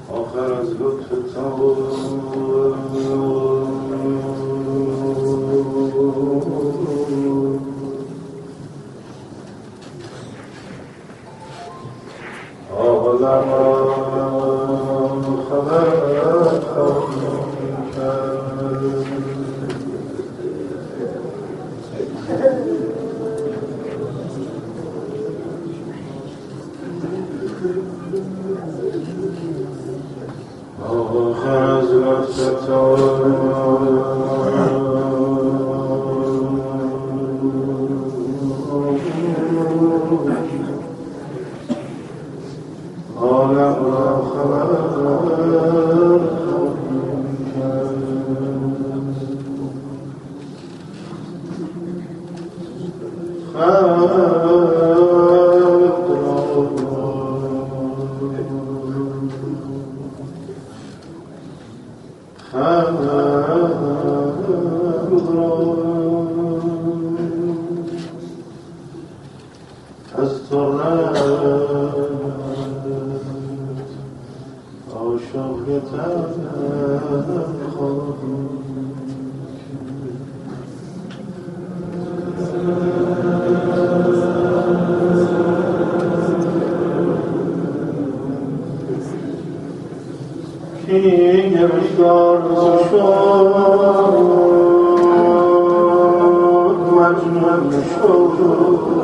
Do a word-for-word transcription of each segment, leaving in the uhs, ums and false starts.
آخر از لطف تو عالم را خبر خواهیم کرد. آخر از لطف تو عالم را خبر خواهیم کرد. از تو رد عاشقتم خواهیم کی گرفتار شد مجنون شد.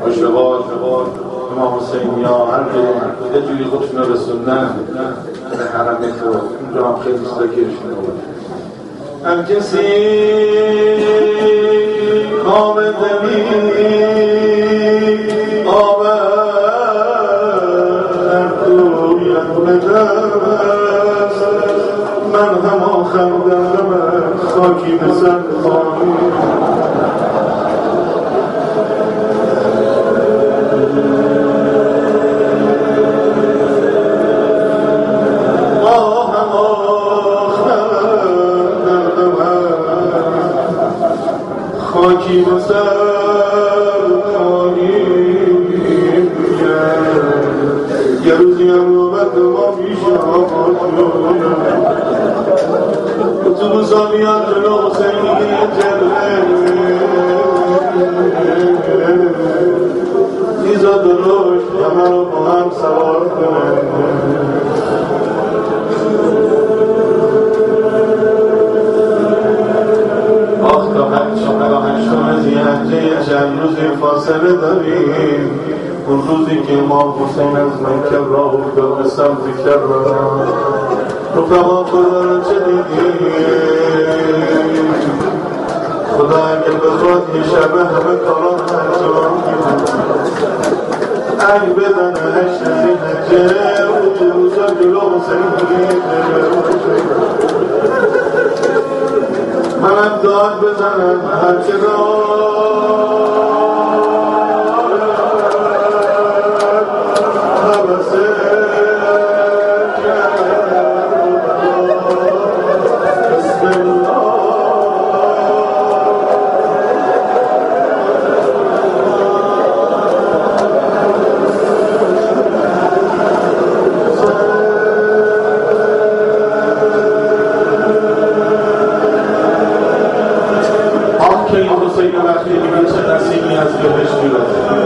مشرقات امام حسین یا هر که یه جوری خودشون رو رسوندن به حرم تو اونجا هم خیلی ساکرشون رو هم کسی کام دمی آورد توی دست من هم آخر دردم خاکی بسر خواهی خاکی بسر خواهیم یه روزی هم نوبت ما پیش آمد اتوبوس ها میاد جلو حسینی جلوه ایزا دروش همه رو با هم سوار کنه آخ تا هشتم ذی‌حجه چند روزی فاصله داریم اون روزی که امام حسین از مکه راه افتاد به سمت کربلا رفقا خدا را چه دیدیم خدا اگه بخواد یه شبه همه کاران انجام اگه بدن هشت ذی‌حجه اون روزا جلو حسین منم داد بزنم هرچه دارم حبسه بسم الله که این حسین وقتی میگه چه نصیبی از دلش میاد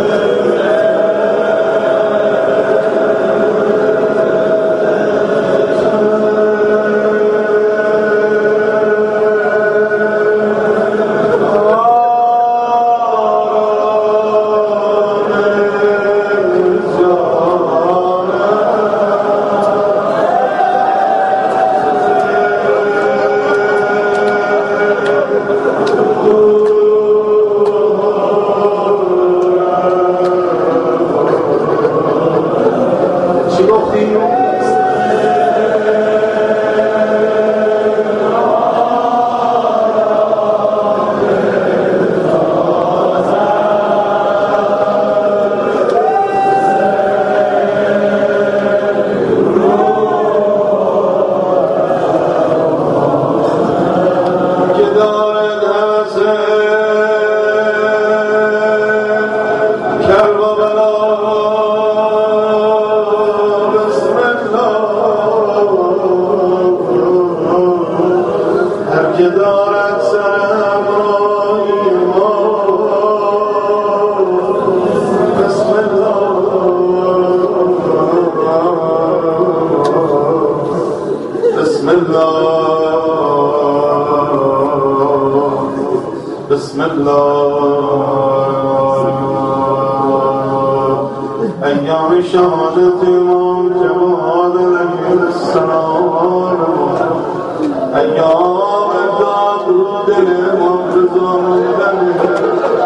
بسم الله ایام شهادت امام جواد علیه السلام ایام داد دل امام رضا موندن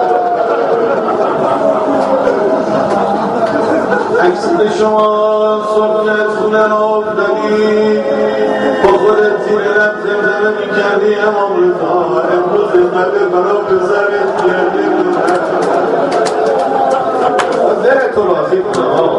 عکس شما سنت خونه آفتنی با خودت زیر لب زمزمه میکردی امام رضا امروز قدر برا پسرت کردی دل تو راضی کنم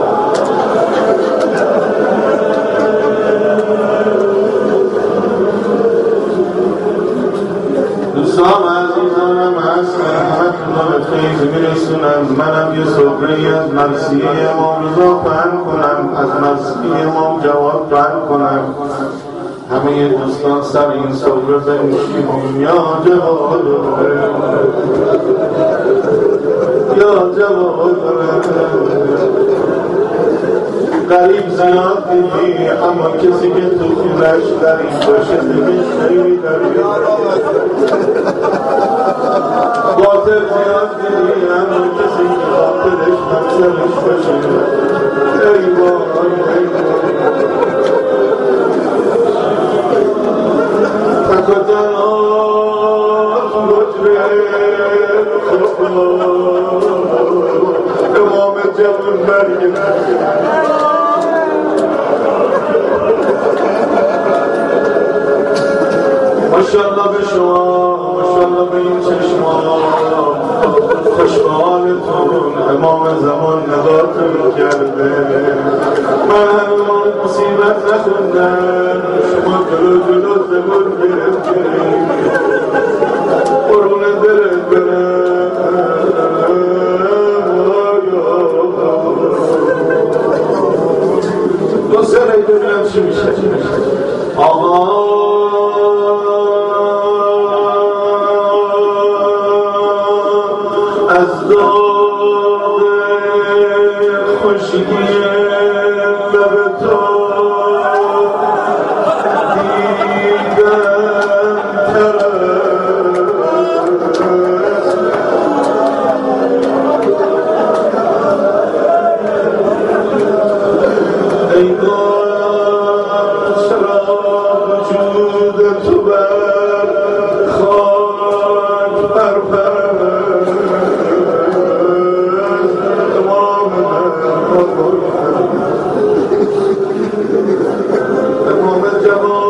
دوستان عزیزانم هست رحمت الله به خیز میرسونم منم یه صبری از مرسیه امام رضا پهن کنم از مرسیه امام جواد پهن کنم همه دوستان سر این صبر بنشینیم یا جواد یا جواد غریب زیاد دیدی اما کسی که تو خونش غریب باشه دیگه خیلی غریب باطل زیاد دیدی اما کسی که عاشقش بشه ای وای ای وای تکتنات مجرد امام جوان مریم ماشاءالله به شما ماشاءالله به این چشما خوشحالتون امام زمان نگاهتون کرده من همون مصیبت نخوندم شما جلو جلو زبون گرفتیم قرون دلت برم دو سره ببینم چی میشه آقا از داغ خوشگی لب تو دیدم ترس ای دار چرا وجود تو بر خاک برپرد امام امام جوان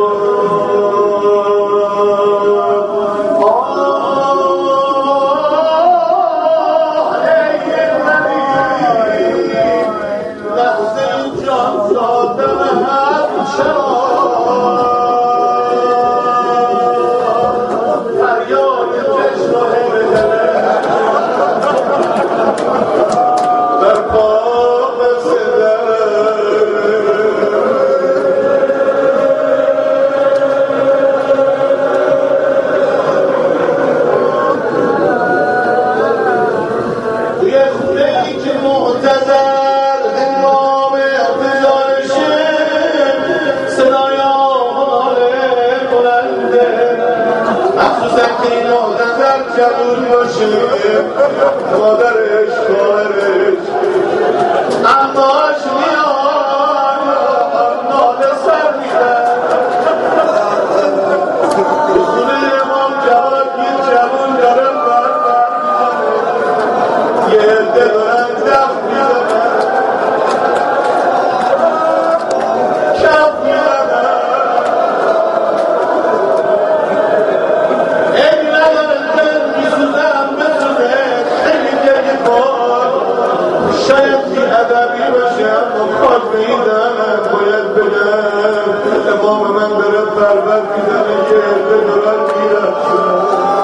جبون باشه مادرش خواهرش اماش میان ناله سر میدن خونه امام جواد گیر جبون دارن بر بر میزنه یه عده دارن دف میزنن کف میزنن شاید بی ادبی باشه اما کار میدم باید بگم امام من داره بربر میزنه یه عده دارن میرفتن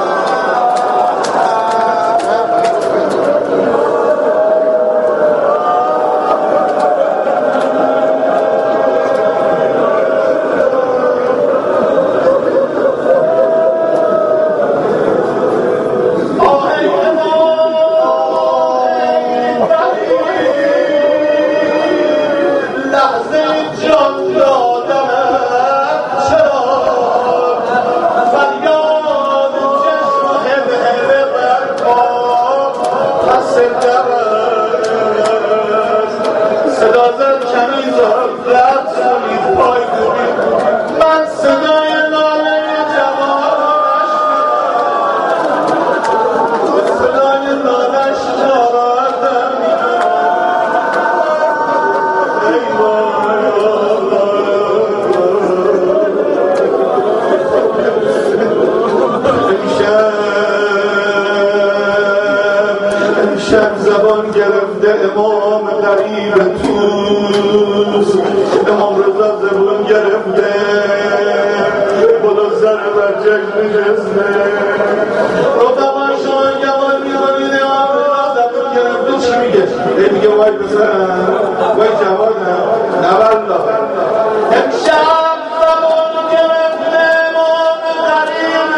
شب زبان گرفته امام غریب توس امام رضا زبان گرفته بلو سر بچک نشسته رفقا شما گمان میکنید امام رضا زبان گرفته چی میگه؟ ای میگه وای پسرم وای جوانم نه والله امشب زبان گرفته امام غریب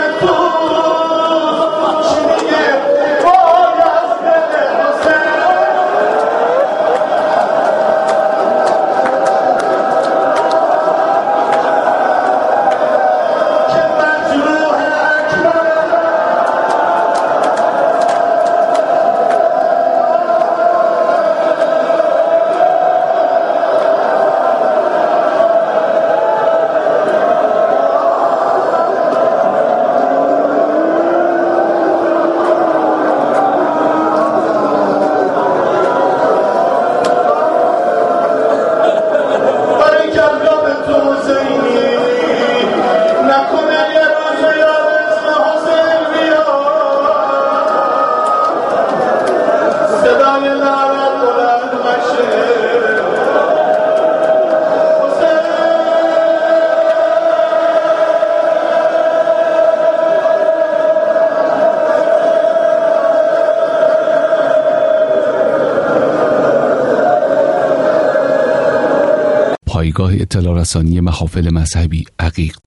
توس چی میگه؟ پایگاه اطلاع رسانی محافل مذهبی عقیق.